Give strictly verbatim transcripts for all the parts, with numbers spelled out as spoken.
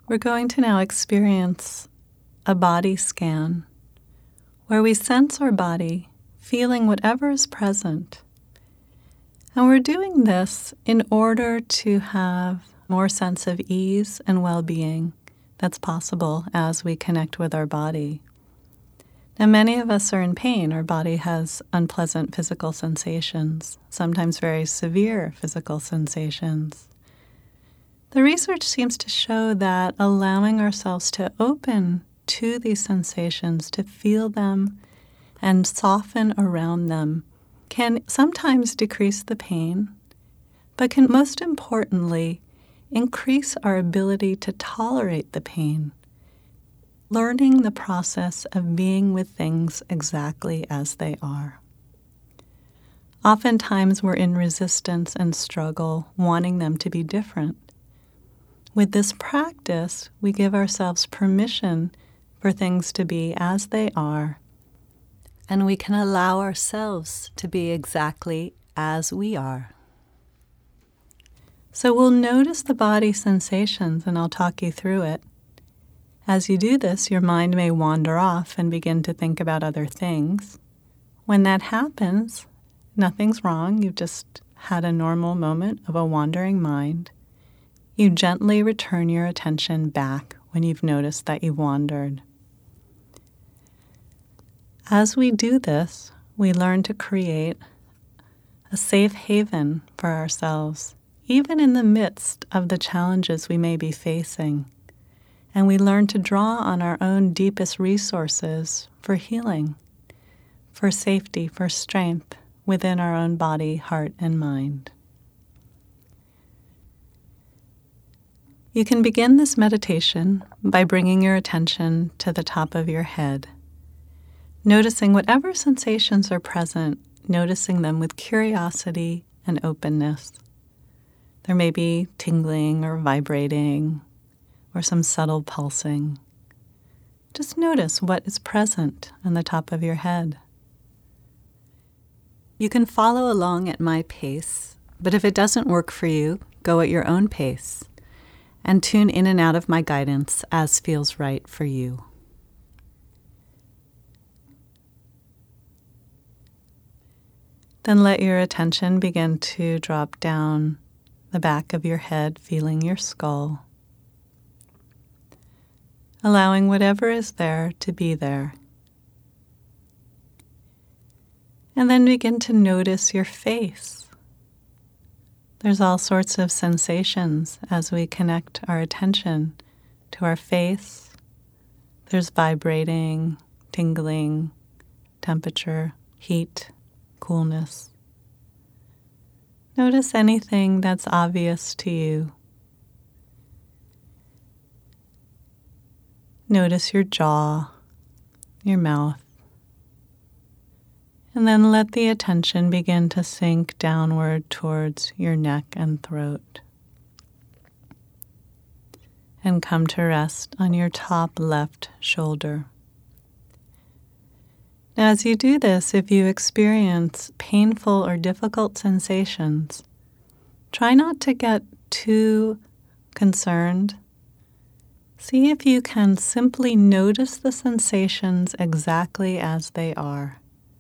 We're going to now experience a body scan where we sense our body, feeling whatever is present. And we're doing this in order to have more sense of ease and well-being that's possible as we connect with our body. Now, many of us are in pain. Our body has unpleasant physical sensations, sometimes very severe physical sensations. The research seems to show that allowing ourselves to open to these sensations, to feel them and soften around them, can sometimes decrease the pain, but can most importantly increase our ability to tolerate the pain, learning the process of being with things exactly as they are. Oftentimes we're in resistance and struggle, wanting them to be different. With this practice, we give ourselves permission for things to be as they are, and we can allow ourselves to be exactly as we are. So we'll notice the body sensations, and I'll talk you through it. As you do this, your mind may wander off and begin to think about other things. When that happens, nothing's wrong. You've just had a normal moment of a wandering mind. You gently return your attention back when you've noticed that you've wandered. As we do this, we learn to create a safe haven for ourselves, even in the midst of the challenges we may be facing. And we learn to draw on our own deepest resources for healing, for safety, for strength within our own body, heart, and mind. You can begin this meditation by bringing your attention to the top of your head, noticing whatever sensations are present, noticing them with curiosity and openness. There may be tingling or vibrating or some subtle pulsing. Just notice what is present on the top of your head. You can follow along at my pace, but if it doesn't work for you, go at your own pace and tune in and out of my guidance as feels right for you. Then let your attention begin to drop down the back of your head, feeling your skull, allowing whatever is there to be there. And then begin to notice your face. There's all sorts of sensations as we connect our attention to our face. There's vibrating, tingling, temperature, heat, coolness. Notice anything that's obvious to you. Notice your jaw, your mouth, and then let the attention begin to sink downward towards your neck and throat, and come to rest on your top left shoulder. Now, as you do this, if you experience painful or difficult sensations, try not to get too concerned. See if you can simply notice the sensations exactly as they are.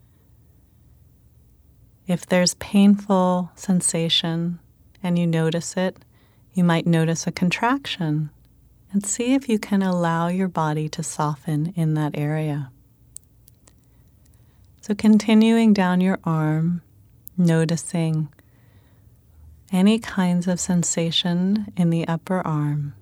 If there's painful sensation and you notice it, you might notice a contraction, and see if you can allow your body to soften in that area. So continuing down your arm, noticing any kinds of sensation in the upper arm.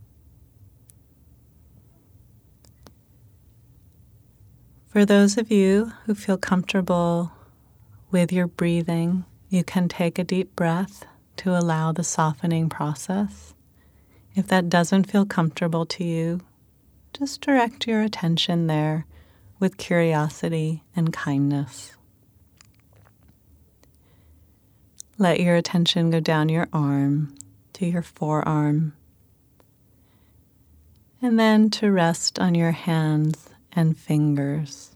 For those of you who feel comfortable with your breathing, you can take a deep breath to allow the softening process. If that doesn't feel comfortable to you, just direct your attention there with curiosity and kindness. Let your attention go down your arm to your forearm, and then to rest on your hands and fingers,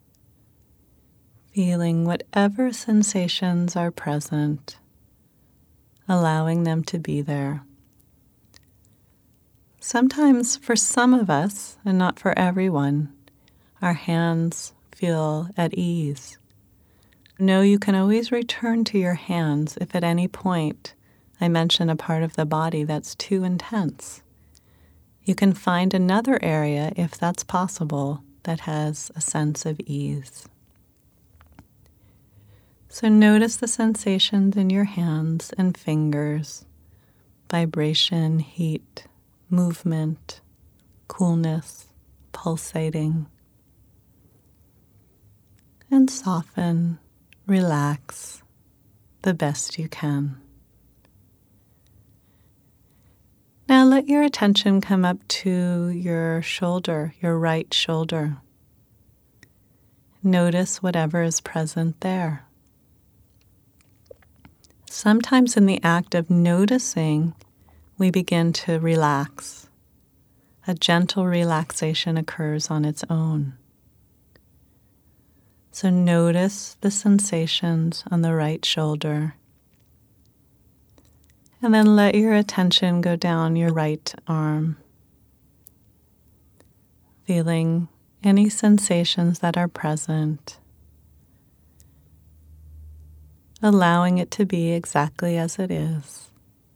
feeling whatever sensations are present, allowing them to be there. Sometimes for some of us, and not for everyone, our hands feel at ease. Know you can always return to your hands if at any point I mention a part of the body that's too intense. You can find another area, if that's possible, that has a sense of ease. So notice the sensations in your hands and fingers, vibration, heat, movement, coolness, pulsating. And soften, relax the best you can. Now let your attention come up to your shoulder, your right shoulder. Notice whatever is present there. Sometimes in the act of noticing, we begin to relax. A gentle relaxation occurs on its own. So notice the sensations on the right shoulder. And then let your attention go down your right arm, feeling any sensations that are present, allowing it to be exactly as it is.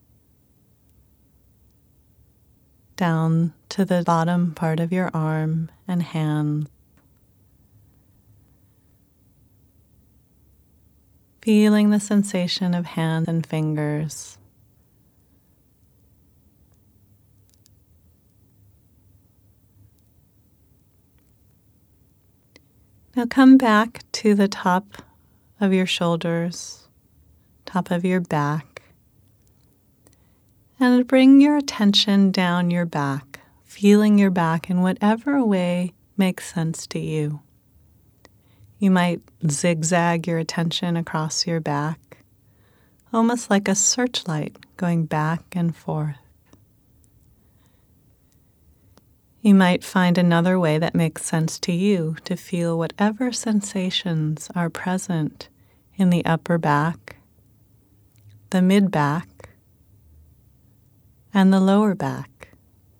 Down to the bottom part of your arm and hand. Feeling the sensation of hands and fingers. Now come back to the top of your shoulders, top of your back, and bring your attention down your back, feeling your back in whatever way makes sense to you. You might zigzag your attention across your back, almost like a searchlight going back and forth. You might find another way that makes sense to you to feel whatever sensations are present in the upper back, the mid-back, and the lower back.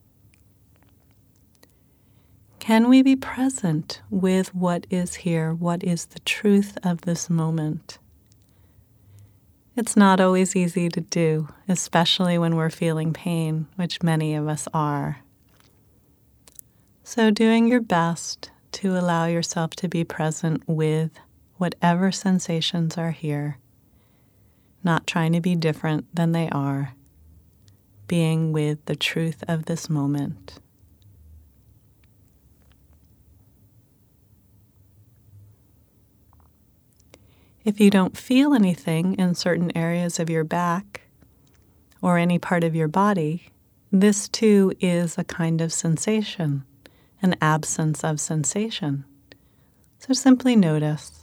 Can we be present with what is here, what is the truth of this moment? It's not always easy to do, especially when we're feeling pain, which many of us are. So doing your best to allow yourself to be present with whatever sensations are here, not trying to be different than they are, being with the truth of this moment. If you don't feel anything in certain areas of your back or any part of your body, this too is a kind of sensation. An absence of sensation. So simply notice.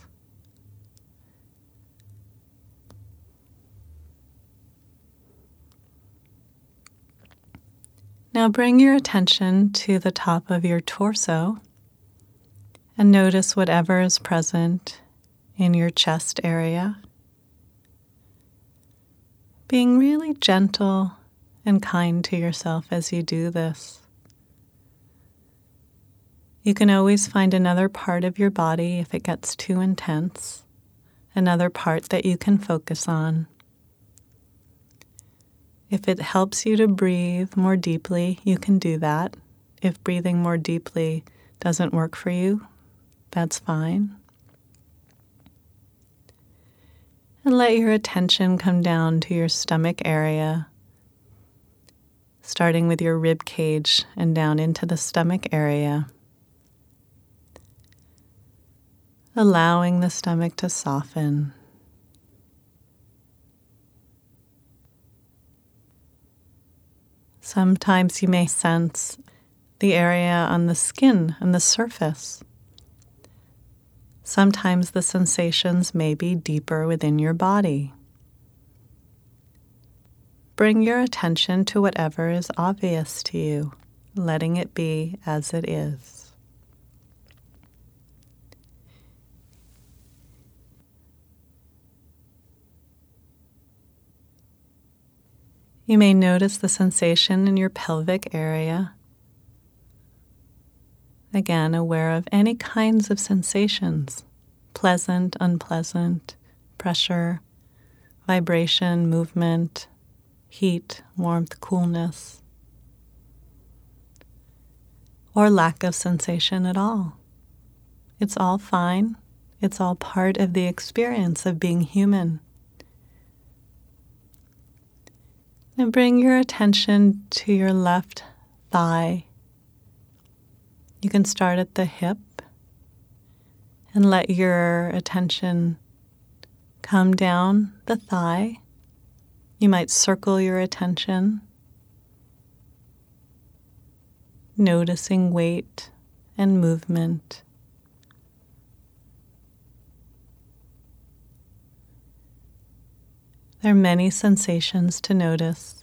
Now bring your attention to the top of your torso and notice whatever is present in your chest area. Being really gentle and kind to yourself as you do this. You can always find another part of your body if it gets too intense, another part that you can focus on. If it helps you to breathe more deeply, you can do that. If breathing more deeply doesn't work for you, that's fine. And let your attention come down to your stomach area, starting with your rib cage and down into the stomach area. Allowing the stomach to soften. Sometimes you may sense the area on the skin and the surface. Sometimes the sensations may be deeper within your body. Bring your attention to whatever is obvious to you, letting it be as it is. You may notice the sensation in your pelvic area. Again, aware of any kinds of sensations, pleasant, unpleasant, pressure, vibration, movement, heat, warmth, coolness, or lack of sensation at all. It's all fine. It's all part of the experience of being human. Now bring your attention to your left thigh. You can start at the hip and let your attention come down the thigh. You might circle your attention, noticing weight and movement. There are many sensations to notice.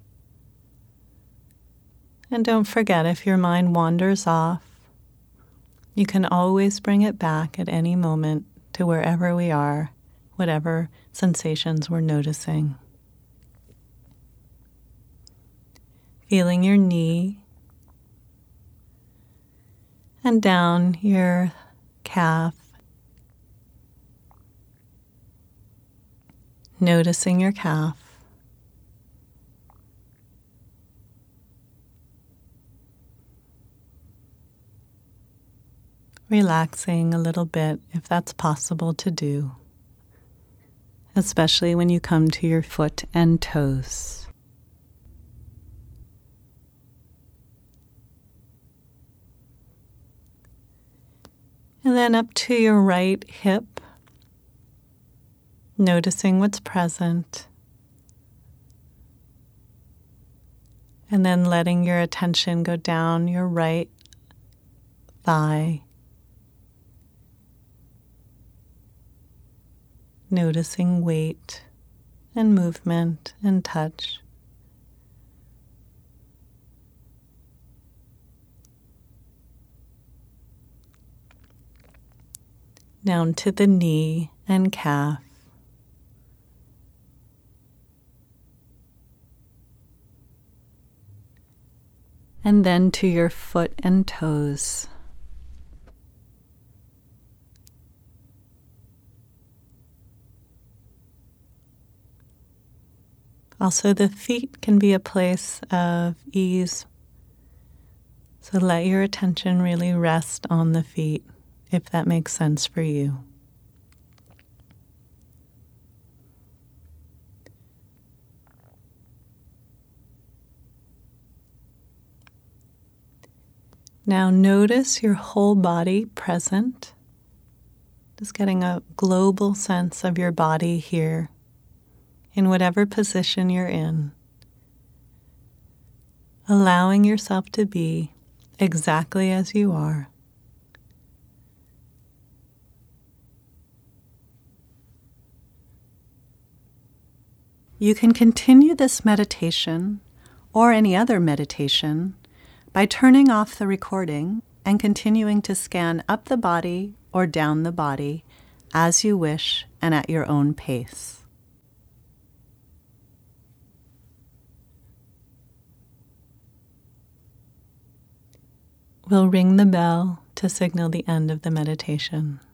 And don't forget, if your mind wanders off, you can always bring it back at any moment to wherever we are, whatever sensations we're noticing. Feeling your knee and down your calf. Noticing your calf. Relaxing a little bit if that's possible to do, especially when you come to your foot and toes. And then up to your right hip, noticing what's present. And then letting your attention go down your right thigh. Noticing weight and movement and touch. Down to the knee and calf. And then to your foot and toes. Also, the feet can be a place of ease. So let your attention really rest on the feet, if that makes sense for you. Now notice your whole body present. Just getting a global sense of your body here, in whatever position you're in. Allowing yourself to be exactly as you are. You can continue this meditation or any other meditation by turning off the recording and continuing to scan up the body or down the body as you wish and at your own pace. We'll ring the bell to signal the end of the meditation.